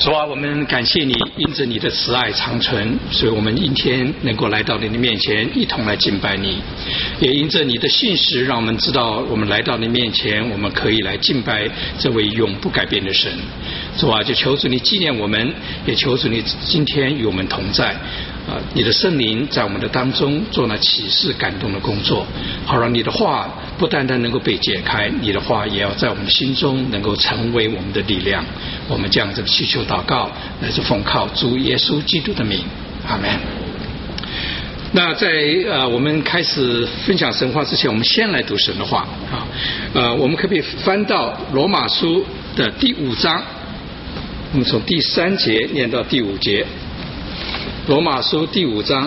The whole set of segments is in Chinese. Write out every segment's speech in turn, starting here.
主啊，我们感谢你，因着你的慈爱长存，所以我们今天能够来到你的面前，一同来敬拜你。也因着你的信实，让我们知道我们来到你面前，我们可以来敬拜这位永不改变的神。主啊，就求主你纪念我们，也求主你今天与我们同在。你的圣灵在我们的当中做那启示感动的工作，好让你的话不单单能够被解开，你的话也要在我们心中能够成为我们的力量。我们这样子祈求祷告，乃是奉靠主耶稣基督的名，阿们。那在我们开始分享神话之前，我们先来读神的话啊。我们可不可以翻到罗马书的第5章？我们从第3节念到第5节。罗马书第5章，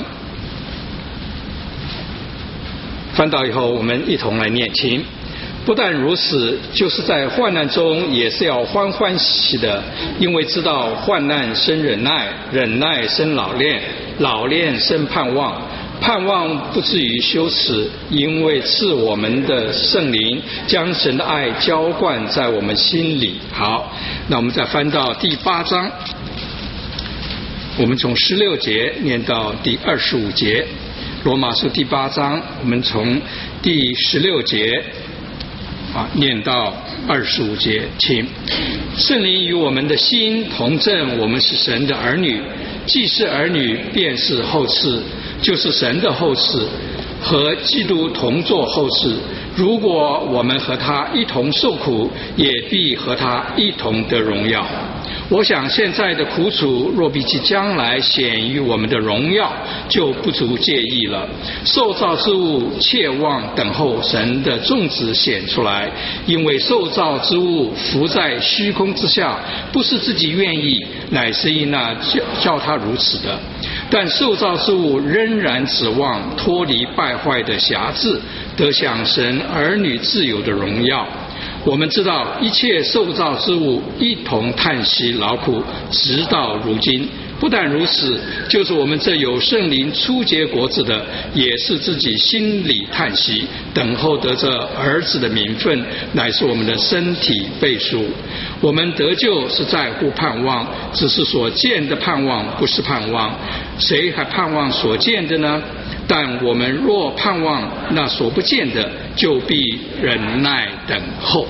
翻到以后，我们一同来念经。不但如此，就是在患难中也是要欢欢喜喜的，因为知道患难生忍耐，忍耐生老练，老练生盼望，盼望不至于羞耻，因为赐我们的圣灵将神的爱浇灌在我们心里。好，那我们再翻到第8章，我们从16节念到第25节。罗马书第8章，我们从第16节念到25节，请圣灵与我们的心同证，我们是神的儿女，既是儿女，便是后嗣，就是神的后嗣，和基督同作后嗣。如果我们和他一同受苦，也必和他一同得荣耀。我想现在的苦楚若比起将来显于我们的荣耀，就不足介意了。受造之物切望等候神的种子显出来，因为受造之物伏在虚空之下，不是自己愿意，乃是因那叫他如此的。但受造之物仍然指望脱离败坏的辖制，得享神儿女自由的荣耀。我们知道一切受造之物一同叹息劳苦，直到如今。不但如此，就是我们这有圣灵初结果子的，也是自己心里叹息，等候得着儿子的名分，乃是我们的身体背书。我们得救是在乎盼望，只是所见的盼望不是盼望，谁还盼望所见的呢？但我们若盼望那所不见的，就必忍耐等候。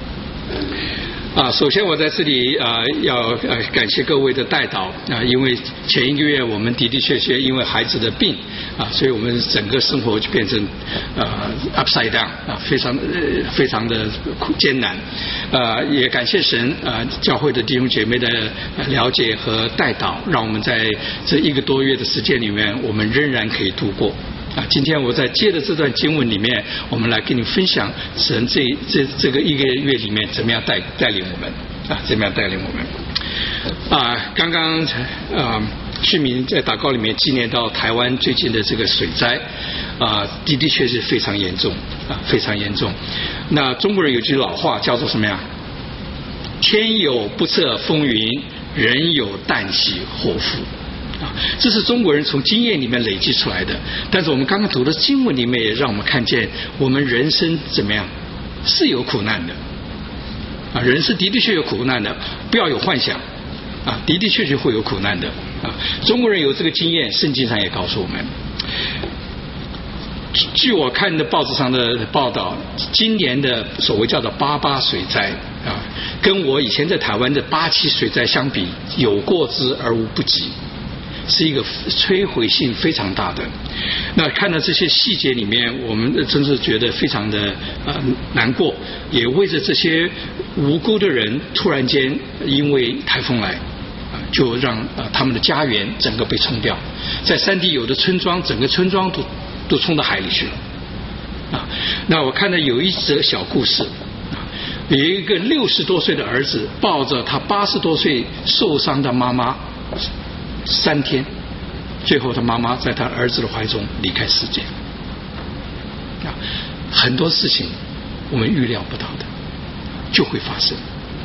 首先我在这里要感谢各位的代祷因为前1个月我们的确因为孩子的病所以我们整个生活就变成upside down非常的艰难也感谢神教会的弟兄姐妹的了解和代祷，让我们在这1个多月的时间里面，我们仍然可以度过。今天我在接着这段经文里面，我们来跟你分享神这个1个月里面怎么样带领我们怎么样带领我们刚刚居民在祷告里面纪念到台湾最近的这个水灾的确是非常严重非常严重。那中国人有句老话叫做什么呀？天有不测风云，人有旦夕祸福。这是中国人从经验里面累积出来的，但是我们刚刚读的经文里面也让我们看见我们人生怎么样是有苦难的人是的确有苦难的，不要有幻想的确会有苦难的中国人有这个经验，圣经上也告诉我们。据我看的报纸上的报道，今年的所谓叫做88水灾跟我以前在台湾的87水灾相比，有过之而无不及，是一个摧毁性非常大的。那看到这些细节里面，我们真是觉得非常的难过，也为着这些无辜的人突然间因为台风来就让他们的家园整个被冲掉，在山地有的村庄整个村庄都冲到海里去了那我看到有一则小故事有一个60多岁的儿子抱着他80多岁受伤的妈妈3天，最后他妈妈在他儿子的怀中离开世界很多事情我们预料不到的就会发生。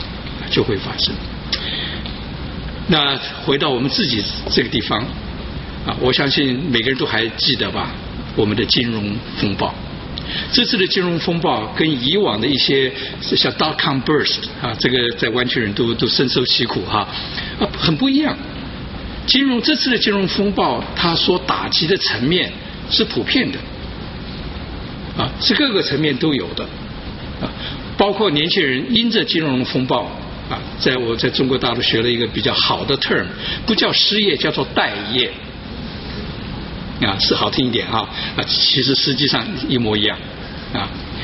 那回到我们自己这个地方我相信每个人都还记得吧，我们的金融风暴这次的金融风暴跟以往的一些像 dot-com burst 啊，这个在湾区人都深受其苦哈，很不一样。这次的金融风暴，它所打击的层面是普遍的，啊，是各个层面都有的，啊，包括年轻人因着金融风暴啊，我在中国大陆学了一个比较好的 term， 不叫失业，叫做待业。啊，是好听一点啊，其实实际上一模一样啊。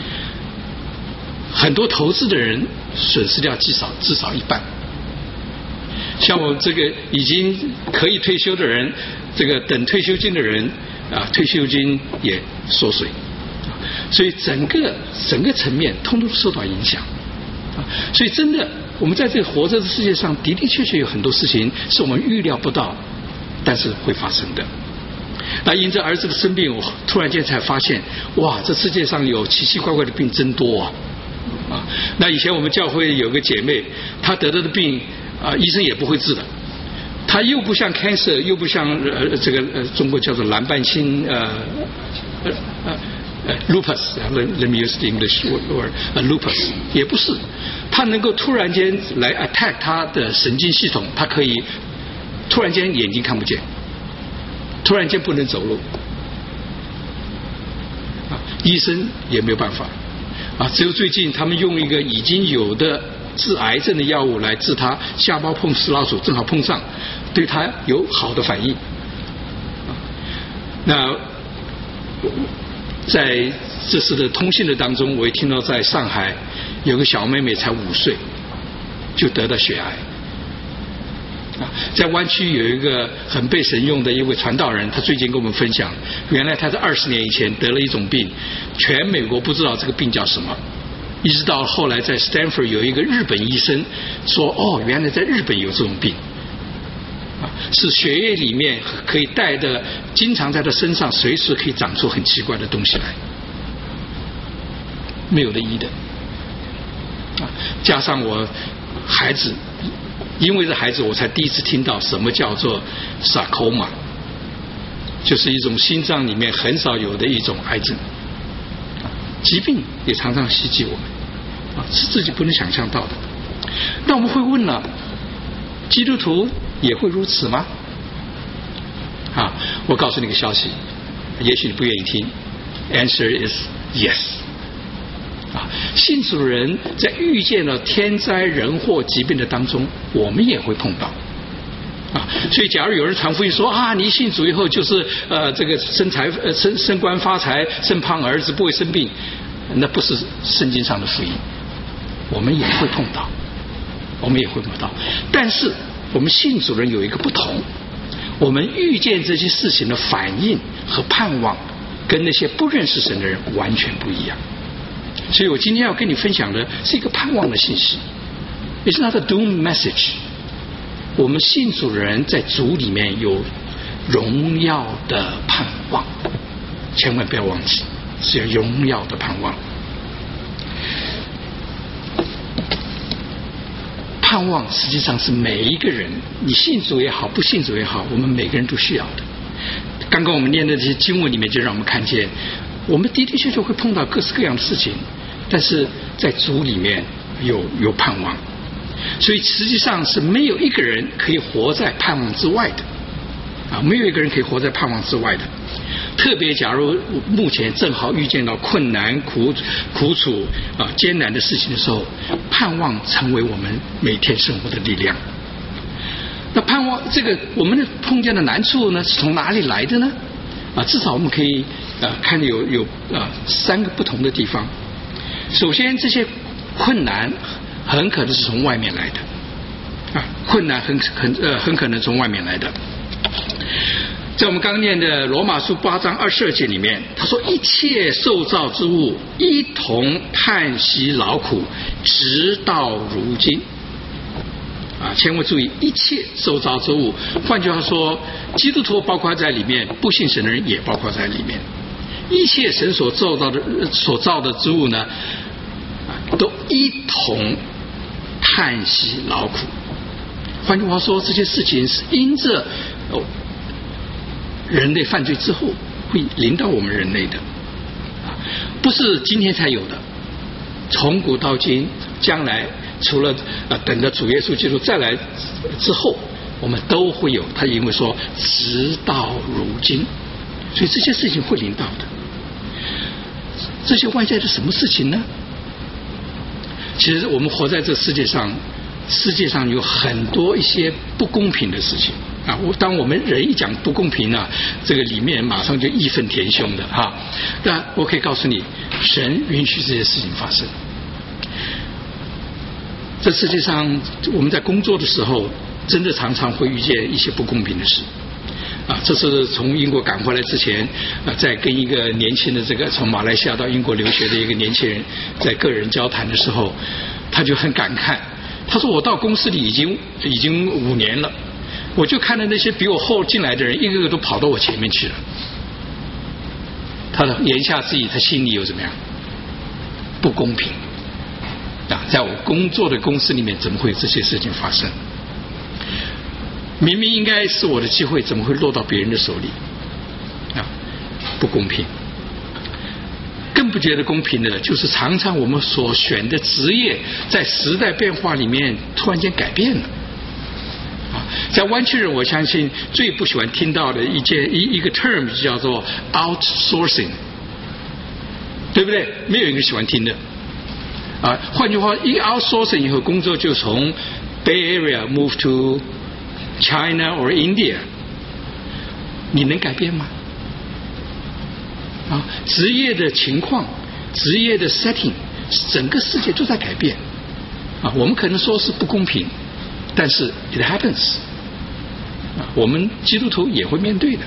很多投资的人损失掉至少一半。像我这个已经可以退休的人，这个等退休金的人啊，退休金也缩水，所以整个层面通通受到影响啊。所以真的，我们在这个活着的世界上的的确确有很多事情是我们预料不到，但是会发生的。那因着儿子的生病，我突然间才发现，哇，这世界上有奇奇怪怪的病真多啊！啊，那以前我们教会有个姐妹，她得到的病啊，医生也不会治的。她又不像 cancer， 又不像中国叫做蓝斑性lupus，let me use the English word lupus， 也不是，她能够突然间来 attack 她的神经系统，她可以突然间眼睛看不见。突然间不能走路，啊，医生也没有办法，啊，只有最近他们用一个已经有的治癌症的药物来治他下包碰死老鼠，正好碰上，对他有好的反应。啊，那在这次的通信的当中，我也听到在上海有个小妹妹才5岁就得到血癌。在湾区有一个很被神用的一位传道人，他最近跟我们分享，原来他在20年以前得了一种病，全美国不知道这个病叫什么，一直到后来在 Stanford 有一个日本医生说，哦，原来在日本有这种病，是血液里面可以带的，经常在他身上随时可以长出很奇怪的东西来，没有得医的，加上我孩子。因为这孩子，我才第一次听到什么叫做 sarcoma， 就是一种心脏里面很少有的一种癌症，疾病也常常袭击我们，是自己不能想象到的。那我们会问了，基督徒也会如此吗？啊，我告诉你个消息，也许你不愿意听 ，answer is yes。信主的人在遇见了天灾人祸疾病的当中，我们也会碰到啊。所以假如有人传福音说啊，你信主以后就是这个升官发财，生胖儿子，不会生病，那不是圣经上的福音。我们也会碰到，但是我们信主的人有一个不同，我们遇见这些事情的反应和盼望，跟那些不认识神的人完全不一样。所以我今天要跟你分享的是一个盼望的信息， It's not a doom message。 我们信主的人在主里面有荣耀的盼望，千万不要忘记，是有荣耀的盼望。盼望实际上是每一个人，你信主也好，不信主也好，我们每个人都需要的。刚刚我们念的这些经文里面，就让我们看见我们的确会碰到各式各样的事情，但是在主里面有盼望，所以实际上是没有一个人可以活在盼望之外的啊，没有一个人可以活在盼望之外的。特别假如目前正好遇见到困难、苦楚啊、艰难的事情的时候，盼望成为我们每天生活的力量。那盼望这个我们碰见的难处呢，是从哪里来的呢？啊，至少我们可以看有3个不同的地方。首先，这些困难很可能是从外面来的，困难很可能从外面来的。在我们刚念的罗马书8章22节里面，他说一切受造之物一同叹息劳苦，直到如今。千万注意，一切受造之物，换句话说，基督徒包括在里面，不信神的人也包括在里面。一切神所造的之物呢，都一同叹息劳苦。换句话说，这些事情是因着人类犯罪之后会临到我们人类的。 不是今天才有的，从古到今，将来除了等着主耶稣基督再来之后，我们都会有。他因为说直到如今，所以这些事情会临到的。这些外在的什么事情呢？其实我们活在这世界上，世界上有很多一些不公平的事情啊。当我们人一讲不公平啊，这个里面马上就义愤填膺的哈。那我可以告诉你，神允许这些事情发生。这世界上，我们在工作的时候，真的常常会遇见一些不公平的事啊。这是从英国赶回来之前在跟一个年轻的这个从马来西亚到英国留学的一个年轻人在个人交谈的时候，他就很感慨，他说我到公司里已经5年了，我就看到那些比我后进来的人一个个都跑到我前面去了。他的言下之意，他心里有怎么样不公平啊？在我工作的公司里面，怎么会有这些事情发生？明明应该是我的机会，怎么会落到别人的手里啊？不公平。更不觉得公平的就是常常我们所选的职业在时代变化里面突然间改变了啊。在湾区人，我相信最不喜欢听到的一个 term 叫做 outsourcing， 对不对？没有一个喜欢听的啊。换句话，一 outsourcing 以后，工作就从 Bay Area move to China or India， 你能改变吗？啊，职业的情况，职业的 setting， 整个世界都在改变啊。我们可能说是不公平，但是 it happens 啊，我们基督徒也会面对的。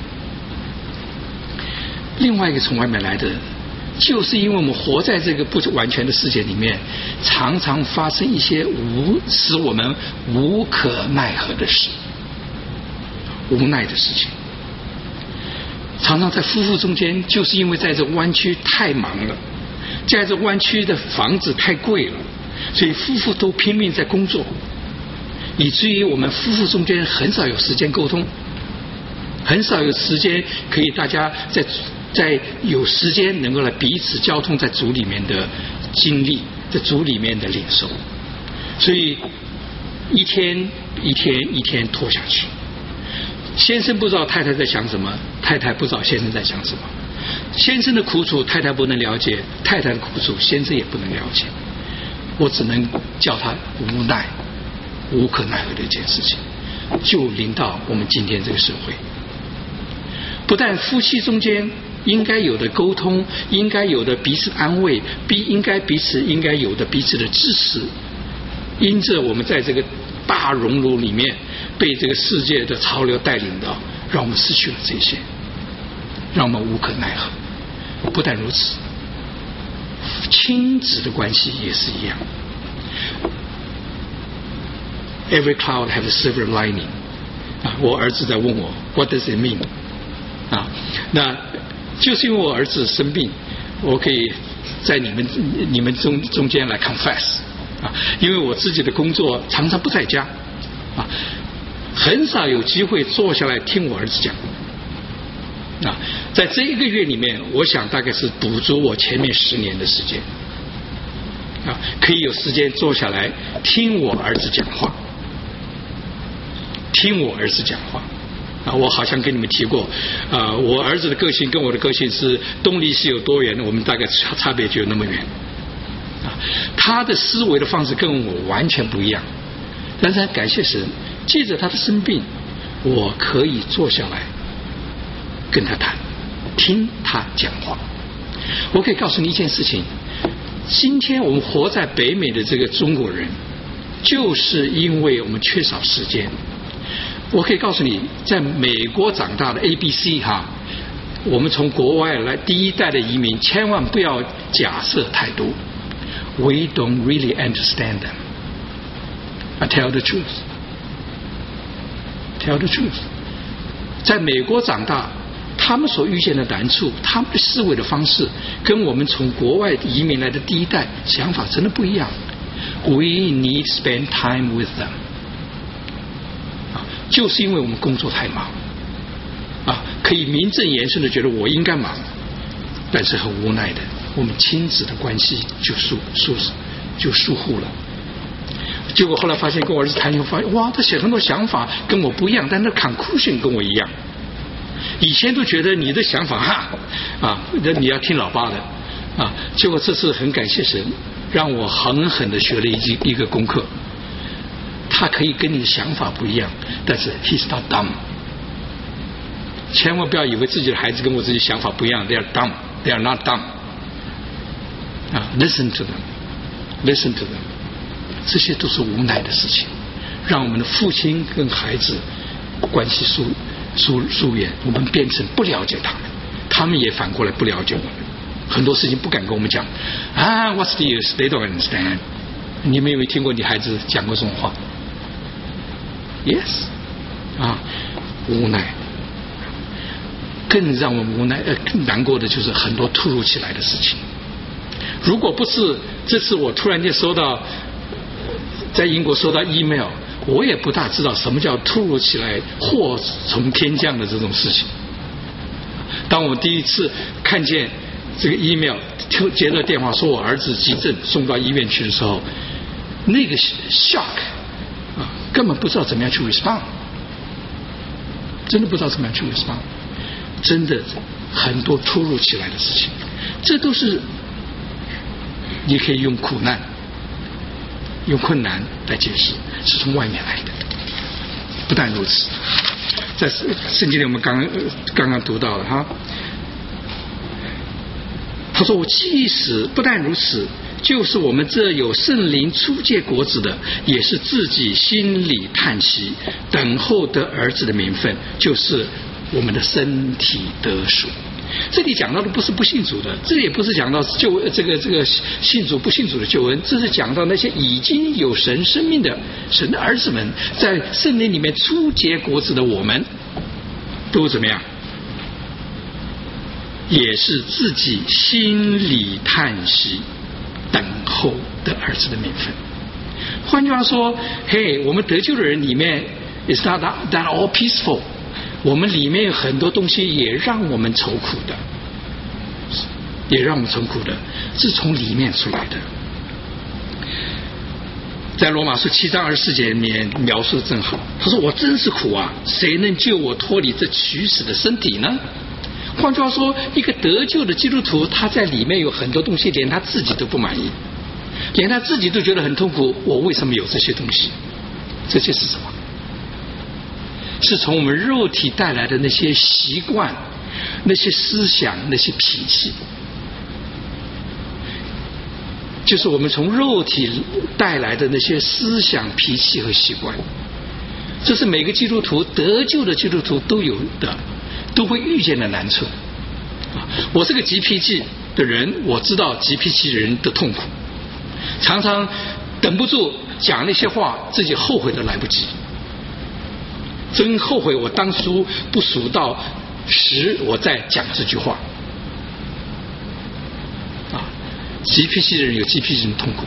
另外一个从外面来的，就是因为我们活在这个不完全的世界里面，常常发生一些使我们无可奈何的事，无奈的事情。常常在夫妇中间，就是因为在这湾区太忙了，在这湾区的房子太贵了，所以夫妇都拼命在工作，以至于我们夫妇中间很少有时间沟通，很少有时间可以大家在有时间能够来彼此交通在主里面的经历，在主里面的领受，所以一天一天一天拖下去。先生不知道太太在想什么，太太不知道先生在想什么。先生的苦楚太太不能了解，太太的苦楚先生也不能了解。我只能叫他无奈、无可奈何的一件事情，就临到我们今天这个社会。不但夫妻中间应该有的沟通，应该有的彼此安慰，应该有的彼此的支持，因着我们在这个大熔炉里面被这个世界的潮流带领到，让我们失去了这些，让我们无可奈何。不但如此，亲子的关系也是一样。Every cloud has a silver lining。我儿子在问我 What does it mean？ 那就是因为我儿子生病，我可以在你们中间来 confess。因为我自己的工作常常不在家很少有机会坐下来听我儿子讲在这1个月里面，我想大概是补足我前面10年的时间可以有时间坐下来听我儿子讲话，我好像跟你们提过我儿子的个性跟我的个性是东离西有多远，我们大概差别就有那么远他的思维的方式跟我完全不一样，但是感谢神，借着他的生病，我可以坐下来跟他谈，听他讲话。我可以告诉你一件事情，今天我们活在北美的这个中国人，就是因为我们缺少时间。我可以告诉你，在美国长大的 ABC 我们从国外来第一代的移民，千万不要假设太多。We don't really understand them. I tell the truth. 在美国长大，他们所遇见的难处，他们的思维的方式，跟我们从国外移民来的第一代想法真的不一样。We need to spend time with them. 就是因为我们工作太忙可以名正言顺的觉得我应该忙，但是很无奈的， 我们亲子的关系就疏忽了。结果后来发现跟我儿子谈以后发现，哇，他写很多想法跟我不一样，但那 conclusion 跟我一样。以前都觉得你的想法你要听老爸的结果这次很感谢神，让我狠狠的学了一个功课。他可以跟你的想法不一样，但是 he's not dumb。千万不要以为自己的孩子跟我自己想法不一样 ，they are dumb， they are not dumb。listen to them，listen to them。这些都是无奈的事情，让我们的父亲跟孩子关系疏远，我们变成不了解他们，他们也反过来不了解我们，很多事情不敢跟我们讲what's the use? They don't understand。你们有没有听过你孩子讲过这种话 ？Yes， 无奈。更让我们无奈更难过的就是很多突如其来的事情。如果不是这次我突然间收到在英国收到 email， 我也不大知道什么叫突如其来祸从天降的这种事情。当我第一次看见这个 email， 接到电话说我儿子急症送到医院去的时候，那个 shock 根本不知道怎么样去 respond， 真的不知道怎么样去 respond， 真的很多突如其来的事情，这都是你可以用苦难用困难来解释，是从外面来的。不但如此，在圣经里我们刚刚读到了他说我即使不但如此，就是我们这有圣灵初结果子的，也是自己心里叹息，等候得儿子的名分，就是我们的身体得赎。这里讲到的不是不信主的，这也不是讲到这个信主不信主的救恩，这是讲到那些已经有神生命的神的儿子们，在圣灵里面初结果子的我们，都怎么样？也是自己心里叹息，等候的儿子的名分。换句话说，我们得救的人里面 is not that all peaceful。我们里面有很多东西也让我们愁苦的，是从里面出来的。在罗马书7章24节里面描述的正好，他说我真是苦啊，谁能救我脱离这取死的身体呢？换句话说，一个得救的基督徒，他在里面有很多东西连他自己都不满意，连他自己都觉得很痛苦，我为什么有这些东西？这些是什么？是从我们肉体带来的那些习惯、那些思想、那些脾气，就是我们从肉体带来的那些思想、脾气和习惯。这是每个基督徒得救的基督徒都有的，都会遇见的难处。我是个急脾气的人，我知道急脾气的人的痛苦，常常等不住讲那些话，自己后悔都来不及。真后悔我当初不数到10，我再讲这句话。急脾气的人有急脾气的痛苦，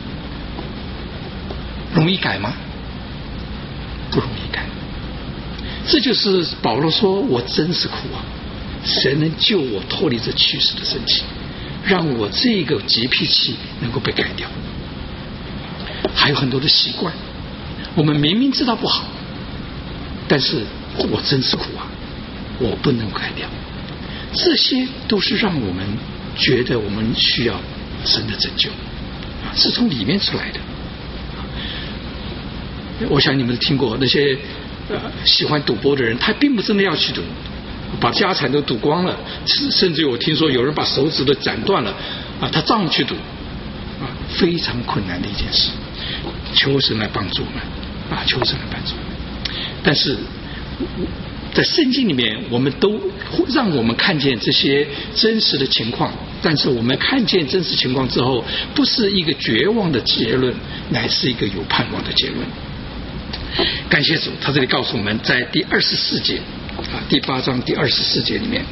容易改吗？不容易改。这就是保罗说我真是苦啊，谁能救我脱离这去世的身体，让我这个急脾气能够被改掉。还有很多的习惯，我们明明知道不好，但是我真是苦啊，我不能改掉。这些都是让我们觉得我们需要神的拯救，是从里面出来的。我想你们听过那些喜欢赌博的人，他并不真的要去赌，把家产都赌光了，甚至我听说有人把手指都斩断了他照样去赌非常困难的一件事。求神来帮助我们求神来帮助我们。但是在圣经里面，我们都让我们看见这些真实的情况，但是我们看见真实情况之后，不是一个绝望的结论，乃是一个有盼望的结论。感谢主，他这里告诉我们，在第24节第8章第24节里面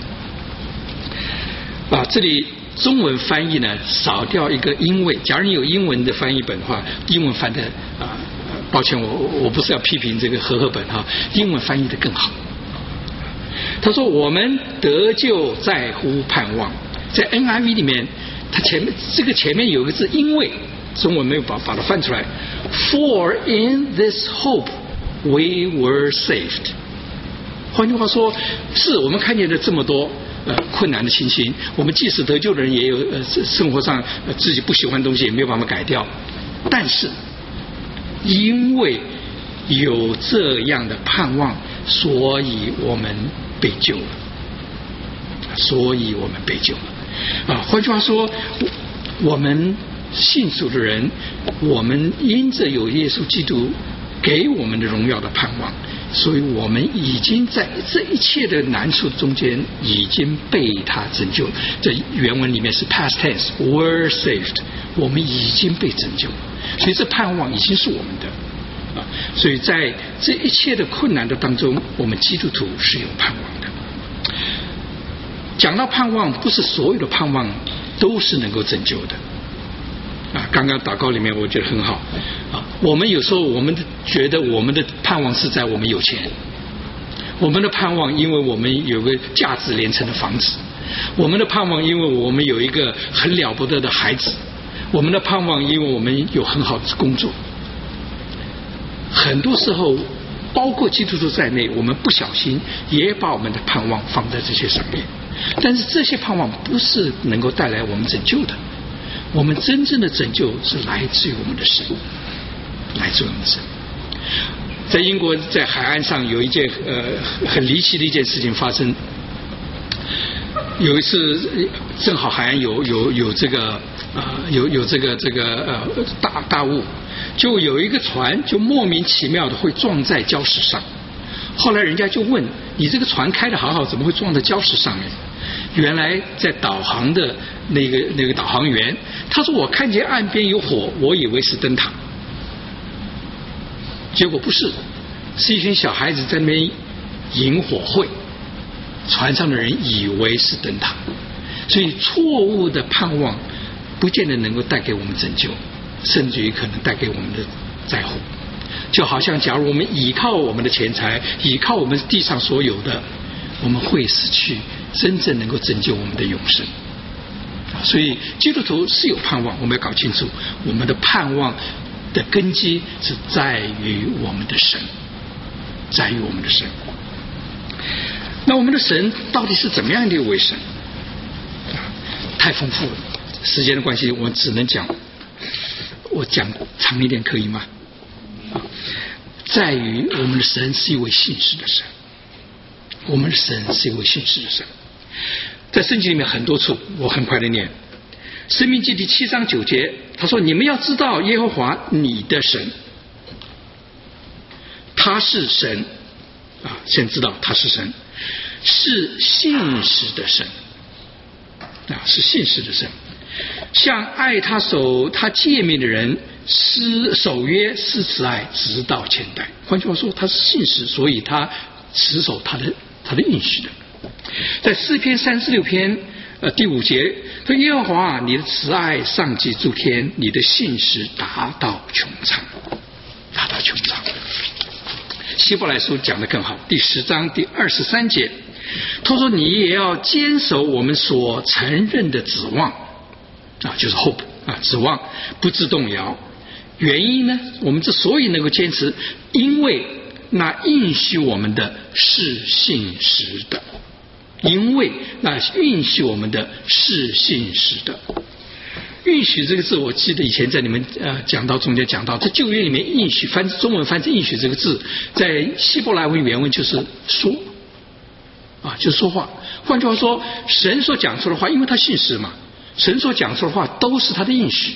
这里中文翻译呢少掉一个因为，假如你有英文的翻译本的话，英文翻的抱歉，我不是要批评这个和合本英文翻译的更好。他说我们得救在乎盼望，在 NIV 里面它前面有一个字，因为中文没有把它翻出来。For in this hope we were saved。换句话说，是我们看见了这么多困难的情形，我们即使得救的人也有生活上自己不喜欢的东西也没有办法改掉，但是因为有这样的盼望，所以我们被救了，所以我们被救了啊！换句话说，我们信主的人，我们因着有耶稣基督给我们的荣耀的盼望，所以我们已经在这一切的难处中间已经被他拯救。这原文里面是 past tense were saved， 我们已经被拯救了，所以这盼望已经是我们的啊。所以在这一切的困难的当中，我们基督徒是有盼望的。讲到盼望，不是所有的盼望都是能够拯救的啊。刚刚祷告里面我觉得很好啊。我们有时候我们觉得我们的盼望是在我们有钱，我们的盼望因为我们有个价值连城的房子，我们的盼望因为我们有一个很了不得的孩子，我们的盼望因为我们有很好的工作。很多时候包括基督徒在内，我们不小心也把我们的盼望放在这些上面，但是这些盼望不是能够带来我们拯救的。我们真正的拯救是来自于我们的神，来自于我们的神。在英国，在海岸上有一件很离奇的一件事情发生。有一次正好海岸有这个大雾，就有一个船就莫名其妙的会撞在礁石上。后来人家就问，你这个船开得好好，怎么会撞在礁石上面？原来在导航的那个导航员，他说我看见岸边有火，我以为是灯塔，结果不是，是一群小孩子在那边引火会，船上的人以为是灯塔。所以错误的盼望不见得能够带给我们拯救，甚至于可能带给我们的灾祸。就好像假如我们依靠我们的钱财，依靠我们地上所有的，我们会失去真正能够拯救我们的永生。所以基督徒是有盼望，我们要搞清楚，我们的盼望的根基是在于我们的神，在于我们的神。那我们的神到底是怎么样的一位神？太丰富了，时间的关系，我只能我讲长一点可以吗？在于我们的神是一位信实的神，我们的神是一位信实的神。在圣经里面很多处，我很快的念。申命记第7章9节，他说：“你们要知道耶和华你的神，他是神啊，先知道他是神，是信实的神啊，是信实的神。像爱他守他诫命的人，守约施慈爱，直到千代。”换句话说，他是信实，所以他持守他的应许的。在诗篇36篇第5节说：“耶和华啊，你的慈爱上及诸天，你的信实达到穹苍，达到穹苍。”希伯来书讲得更好，第10章第23节，他说：“你也要坚守我们所承认的指望啊，就是 hope 啊，指望不致动摇。原因呢，我们之所以能够坚持，因为那应许我们的是信实的。”因为那允许我们的是信实的。允许这个字，我记得以前在你们讲到中间讲到，在旧约里面应许中文翻译应许这个字，在希伯来文原文就是说啊，就是说话。换句话说，神所讲出的话，因为他信实嘛，神所讲出的话都是他的应许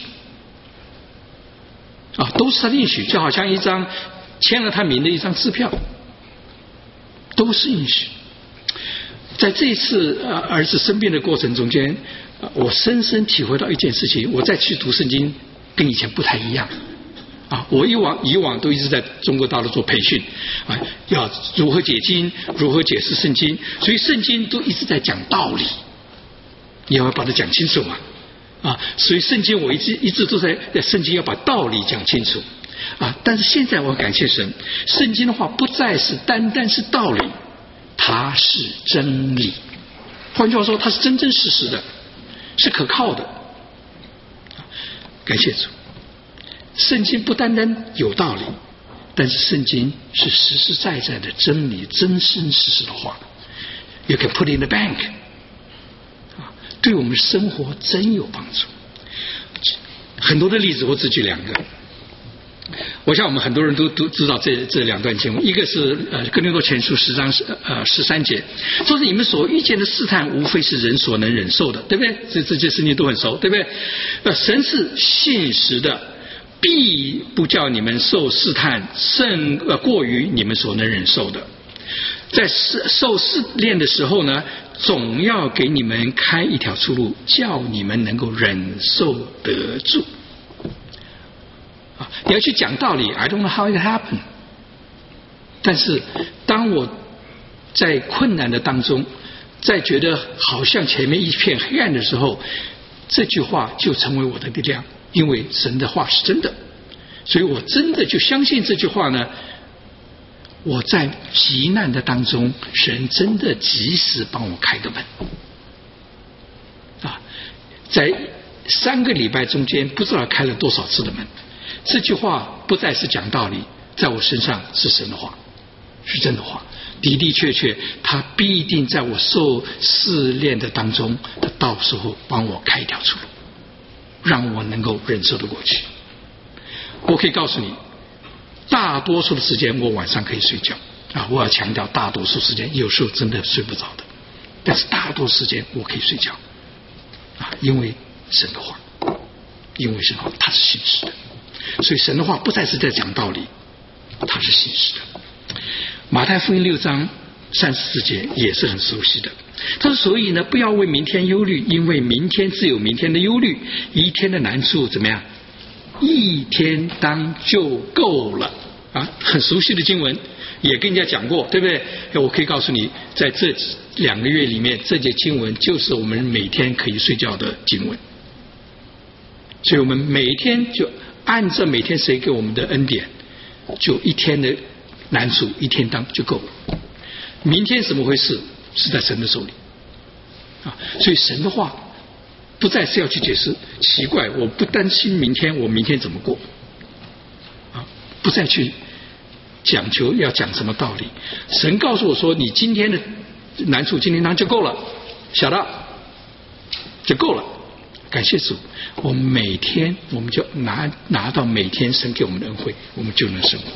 啊，都是他的应许，就好像一张签了他名的一张支票，都是应许。在这一次儿子生病的过程中间，我深深体会到一件事情，我再去读圣经跟以前不太一样啊！我以往都一直在中国大陆做培训啊，要如何解经，如何解释圣经，所以圣经都一直在讲道理，你要把它讲清楚嘛啊！所以圣经我一直都在圣经要把道理讲清楚啊！但是现在我感谢神，圣经的话不再是单单是道理，它是真理。换句话说，它是真真实实的，是可靠的感谢主，圣经不单单有道理，但是圣经是实实在在的真理，真真实实的话。You can put in the bank， 对我们生活真有帮助。很多的例子，我只举2个。我想我们很多人都知道这2段经文，一个是哥林多前书10章13节，说是你们所遇见的试探，无非是人所能忍受的，对不对？这些事情都很熟，对不对？神是信实的，必不叫你们受试探过于你们所能忍受的。在受试炼的时候呢，总要给你们开一条出路，叫你们能够忍受得住。你要去讲道理 I don't know how it happened， 但是当我在困难的当中，在觉得好像前面一片黑暗的时候，这句话就成为我的力量，因为神的话是真的，所以我真的就相信这句话呢。我在急难的当中，神真的及时帮我开个门在3个礼拜中间不知道开了多少次的门。这句话不再是讲道理，在我身上是神的话，是真的话，的的确确他必定在我受试炼的当中，他到时候帮我开一条出路，让我能够忍受得过去。我可以告诉你，大多数的时间我晚上可以睡觉我要强调大多数时间，有时候真的睡不着的，但是大多数时间我可以睡觉因为神的话，因为神的话它是信实的，所以神的话不再是在讲道理，它是信实的。马太福音6章34节也是很熟悉的，他说所以呢，不要为明天忧虑，因为明天自有明天的忧虑，一天的难处怎么样，一天当就够了很熟悉的经文，也跟人家讲过，对不对？我可以告诉你，在这2个月里面，这节经文就是我们每天可以睡觉的经文，所以我们每一天就按照每天谁给我们的恩典，就一天的难处一天当就够了。明天怎么回事是在神的手里所以神的话不再是要去解释，奇怪，我不担心明天，我明天怎么过不再去讲求要讲什么道理。神告诉我说，你今天的难处今天当就够了，晓得就够了。感谢主，我们每天我们就拿到每天神给我们的恩惠，我们就能生活。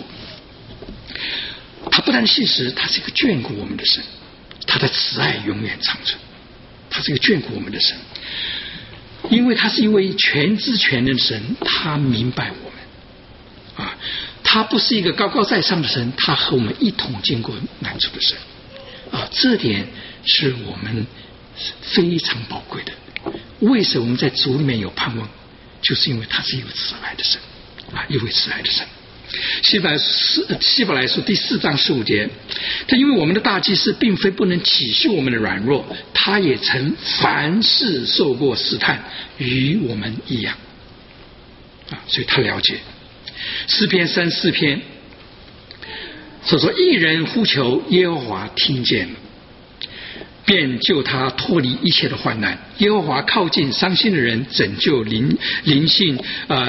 他不但信实，他是一个眷顾我们的神，他的慈爱永远长存，他是一个眷顾我们的神，因为他是一位全知全能的神，他明白我们他不是一个高高在上的神，他和我们一同经过难处的神这点是我们非常宝贵的。为什么我们在主里面有盼望，就是因为他是一位慈爱的神一位慈爱的神。希伯来书第4章15节，他因为我们的大祭司并非不能体恤我们的软弱，他也曾凡事受过试探，与我们一样所以他了解。诗篇34篇说义人呼求，耶和华听见了，便救他脱离一切的患难。耶和华靠近伤心的人，拯救灵性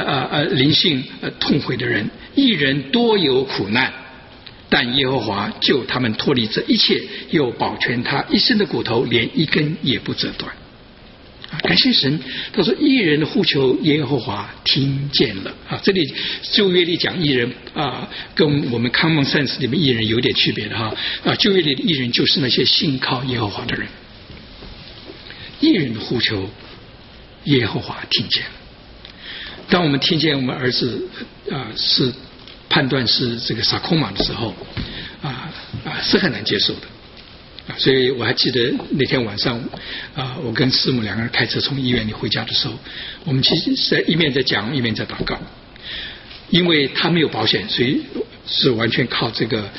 痛悔的人。义人多有苦难，但耶和华救他们脱离这一切，又保全他一生的骨头，连一根也不折断感谢神，他说义人的呼求，耶和华听见了这里旧约里讲义人跟我们 common sense 里面义人有点区别的旧约里的义人就是那些信靠耶和华的人。义人的呼求，耶和华听见了。当我们听见我们儿子是判断是这个sarcoma的时候是很难接受的所以我还记得那天晚上我跟师母2个人开车从医院里回家的时候，我们其实是一面在讲一面在祷告，因为他没有保险，所以是完全靠这个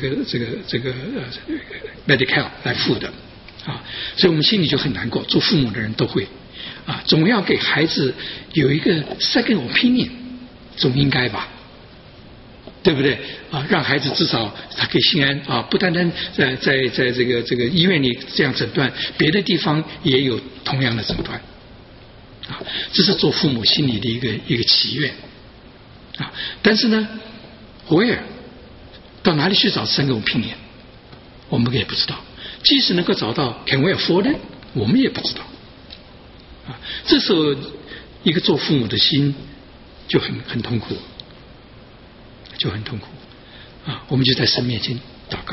Medicare 来付的所以我们心里就很难过，做父母的人都会总要给孩子有一个 second opinion， 总应该吧，对不对让孩子至少他可以心安不单单在这个医院里这样诊断，别的地方也有同样的诊断啊，这是做父母心里的一个祈愿啊。但是呢 ，where 到哪里去找3个opinion，我们也不知道。即使能够找到 ，can we afford it， 我们也不知道啊。这时候，一个做父母的心就很痛苦，就很痛苦啊。我们就在神面前祷告，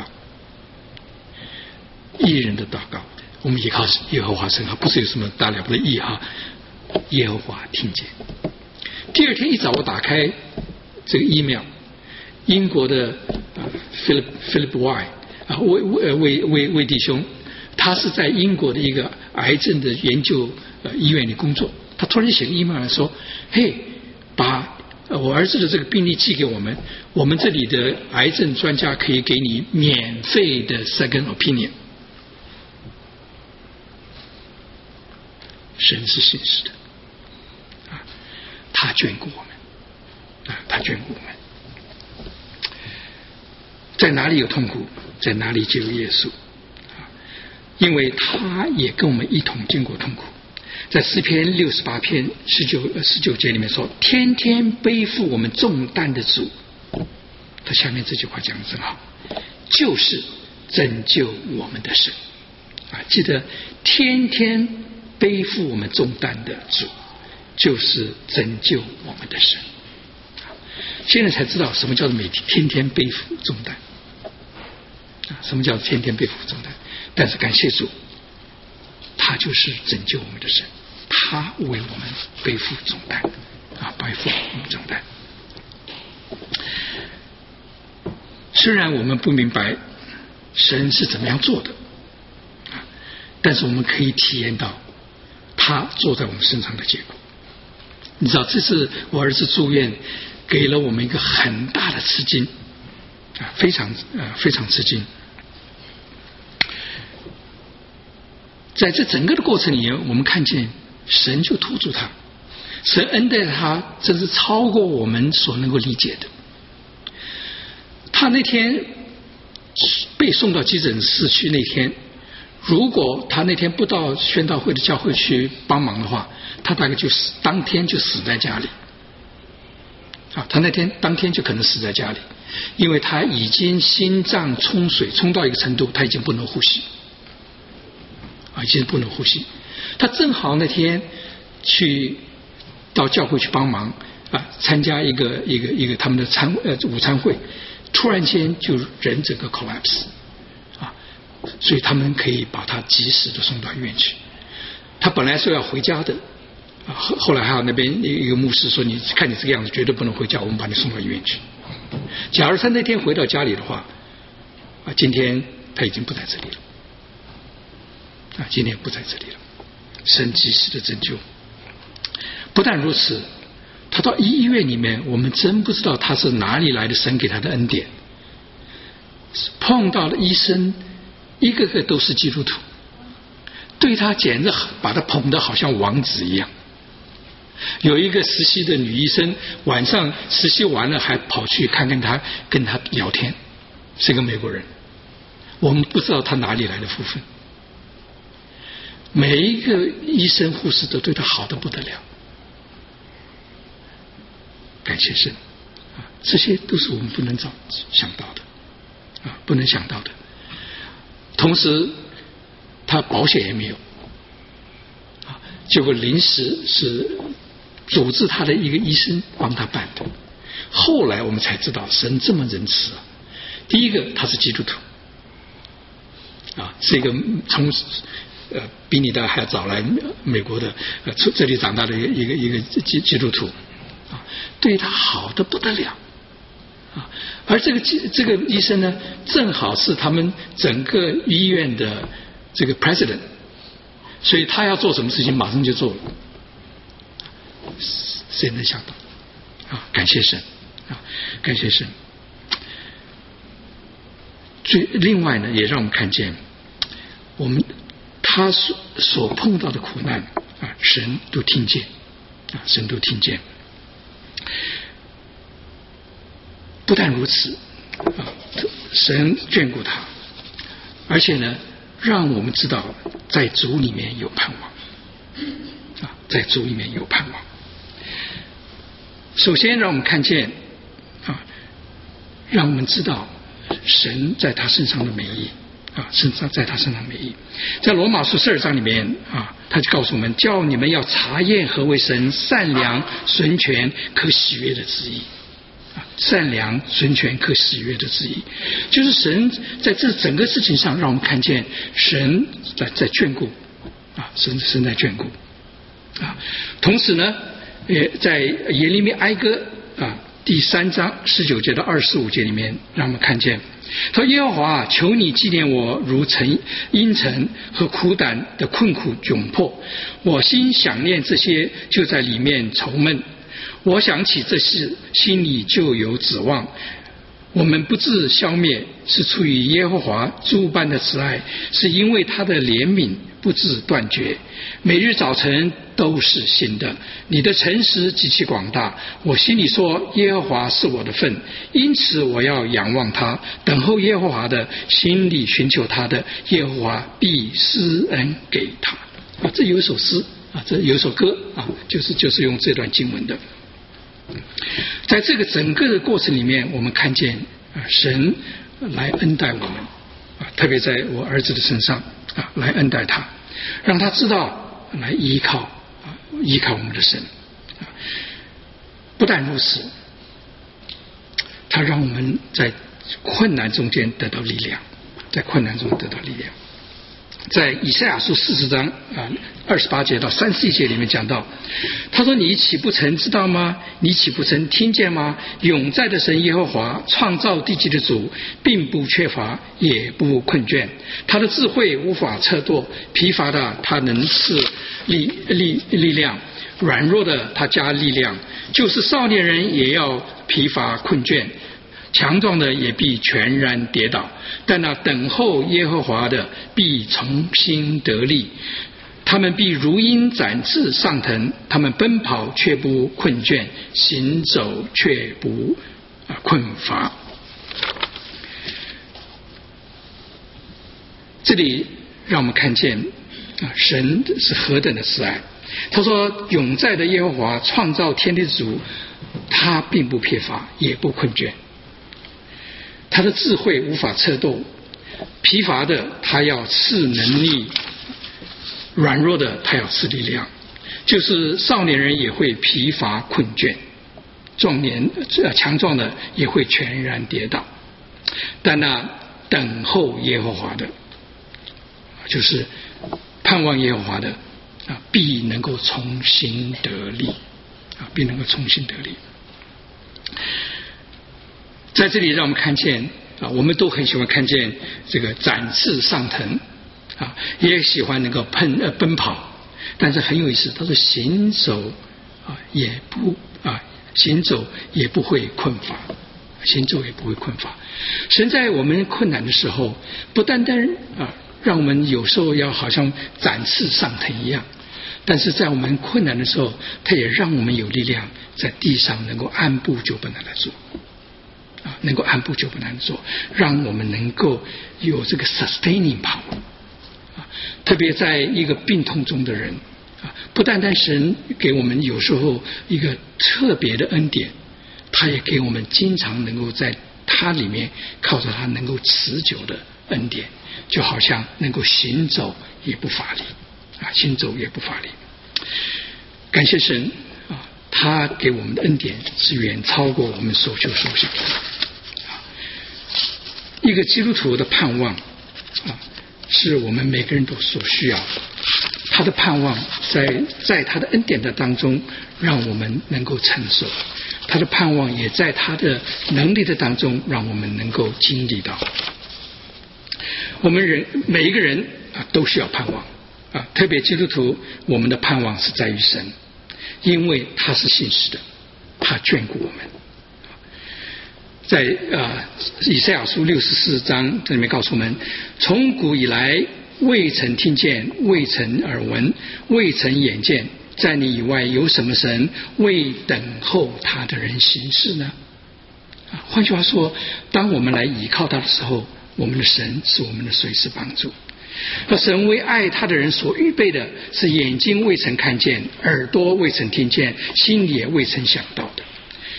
义人的祷告，我们依靠耶和华神哈，不是有什么大了不得意哈。耶和华听见。第二天一早，我打开这个 email， 英国的Philip Y 啊，魏弟兄，他是在英国的一个癌症的研究医院里工作。他突然写个 email 来说：“嘿，把我儿子的这个病历寄给我们，我们这里的癌症专家可以给你免费的 second opinion。”神是信实的啊，他眷顾我们啊，他眷顾我们。在哪里有痛苦，在哪里就有耶稣啊，因为他也跟我们一同经过痛苦。在诗篇68篇19节里面说：“天天背负我们重担的主。”他下面这句话讲得真好，就是拯救我们的神啊！记得天天背负我们重担的主，就是拯救我们的神。现在才知道什么叫做天天背负重担啊！什么叫天天背负重担？但是感谢主，他就是拯救我们的神，他为我们背负重担啊，背负我们重担。虽然我们不明白神是怎么样做的啊，但是我们可以体验到他做在我们身上的结果。你知道，这次我儿子住院，给了我们一个很大的吃惊啊，非常吃惊。在这整个的过程里面，我们看见神就托住他，神恩待他，真是超过我们所能够理解的。他那天被送到急诊室去那天，如果他那天不到宣道会的教会去帮忙的话，他大概当天就死在家里啊！他当天就可能死在家里，因为他已经心脏冲水冲到一个程度，他已经不能呼吸啊，已经不能呼吸。他正好那天到教会去帮忙啊，参加一个他们的午餐会，突然间就人整个 collapse 啊，所以他们可以把他及时的送到医院去。他本来说要回家的啊，后来还有那边一个牧师说：“你看你这个样子，绝对不能回家，我们把你送到医院去。”假如他那天回到家里的话啊，今天他已经不在这里了啊，今天不在这里了。神及时的拯救。不但如此，他到医院里面，我们真不知道他是哪里来的神给他的恩典。碰到了医生，一个个都是基督徒，对他简直把他捧得好像王子一样。有一个实习的女医生，晚上实习完了还跑去看看他，跟他聊天，是个美国人。我们不知道他哪里来的福分。每一个医生护士都对他好得不得了，感谢神啊！这些都是我们不能想到的啊，不能想到的。同时，他保险也没有啊，结果临时是主治他的一个医生帮他办的。后来我们才知道，神这么仁慈啊！第一个，他是基督徒啊，是一个从比你的还要早来美国的这里长大的一个基督徒啊，对他好得不得了啊！而这个医生呢，正好是他们整个医院的这个 president， 所以他要做什么事情马上就做了。谁能想到啊？感谢神啊！感谢神。另外呢，也让我们看见他所碰到的苦难啊，神都听见啊，神都听见。不但如此啊，神眷顾他，而且呢，让我们知道在主里面有盼望啊， 在主里面有盼望。首先让我们看见让我们知道神在他身上的美意在他身上的美意。在罗马书12章里面他就告诉我们，叫你们要查验何为神善良、纯全、可喜悦的旨意。善良、纯全、可喜悦的旨意，就是神在这整个事情上，让我们看见神在眷顾神在眷顾同时呢，也在耶利米哀歌第3章19节到25节里面，让我们看见他说：耶和华求你纪念我如阴沉和苦胆的困苦窘迫，我心想念这些，就在里面愁闷。我想起这事，心里就有指望。我们不致消灭，是出于耶和华诸般的慈爱，是因为他的怜悯不致断绝。每日早晨都是新的，你的诚实极其广大。我心里说，耶和华是我的份，因此我要仰望他。等候耶和华的，心里寻求他的，耶和华必施恩给他。这有一首诗这有一首歌就是用这段经文的。在这个整个的过程里面，我们看见神来恩待我们特别在我儿子的身上来恩待他，让他知道来依靠我们的神不但如此，他让我们在困难中间得到力量，在困难中得到力量。在以赛亚书40章28节到31节里面讲到，他说：你岂不曾知道吗？你岂不曾听见吗？永在的神耶和华，创造地极的主，并不缺乏，也不困倦。他的智慧无法测度，疲乏的他能赐力量，软弱的他加力量。就是少年人也要疲乏困倦，强壮的也必全然跌倒，但那等候耶和华的必重新得力。他们必如鹰展翅上腾，他们奔跑却不困倦，行走却不困乏。这里让我们看见神是何等的慈爱。他说：永在的耶和华，创造天地主，他并不疲乏，也不困倦。他的智慧无法测度，疲乏的他要赐能力，软弱的他要赐力量。就是少年人也会疲乏困倦，强壮的也会全然跌倒，但那等候耶和华的，就是盼望耶和华的必能够重新得力必能够重新得力。在这里让我们看见我们都很喜欢看见这个展翅上腾也喜欢能够奔跑，但是很有意思，他说行走也不会困乏，行走也不会困乏。神在我们困难的时候，不单单让我们有时候要好像展翅上腾一样，但是在我们困难的时候，他也让我们有力量在地上能够按部就班的来做能够按部就班的做，让我们能够有这个 sustaining power特别在一个病痛中的人不单单神给我们有时候一个特别的恩典，他也给我们经常能够在他里面靠着他能够持久的恩典，就好像能够行走也不乏力行走也不乏力。感谢神他给我们的恩典是远超过我们所求所想。一个基督徒的盼望是我们每个人都所需要的。他的盼望在他的恩典的当中让我们能够承受，他的盼望也在他的能力的当中让我们能够经历到。我们每一个人都需要盼望特别基督徒，我们的盼望是在于神，因为他是信实的，他眷顾我们。在以赛亚书64章这里面告诉我们，从古以来未曾听见，未曾耳闻，未曾眼见，在你以外有什么神为等候他的人行事呢？换句话说，当我们来倚靠他的时候，我们的神是我们的随时帮助。 而神为爱他的人所预备的是眼睛未曾看见，耳朵未曾听见，心里也未曾想到的。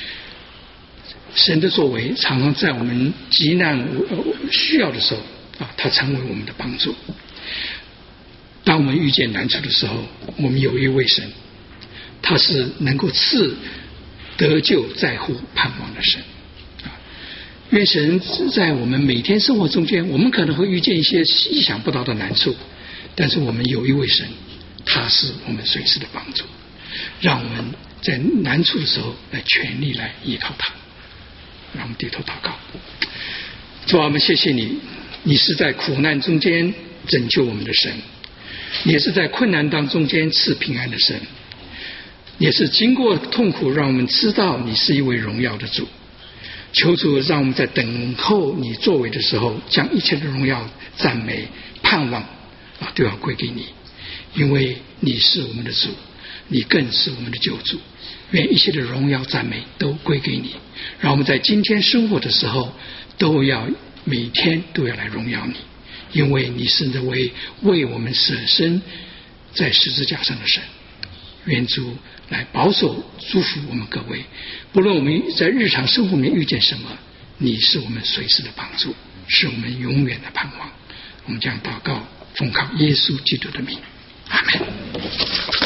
神的作为常常在我们急难需要的时候他成为我们的帮助。当我们遇见难处的时候，我们有一位神，他是能够赐得救在乎盼望的神。愿神在我们每天生活中间，我们可能会遇见一些意想不到的难处，但是我们有一位神，他是我们随时的帮助，让我们在难处的时候来全力来依靠他。让我们低头祷告。主啊，我们谢谢你，你是在苦难中间拯救我们的神，你也是在困难当中间赐平安的神，也是经过痛苦让我们知道你是一位荣耀的主。求主让我们在等候你作为的时候，将一切的荣耀、赞美、盼望都要归给你，因为你是我们的主，你更是我们的救主。愿一切的荣耀、赞美都归给你。让我们在今天生活的时候，每天都要来荣耀你，因为你是那位为我们舍身在十字架上的神。愿主来保守祝福我们各位，不论我们在日常生活里面遇见什么，你是我们随时的帮助，是我们永远的盼望。我们将祷告奉靠耶稣基督的名，阿们。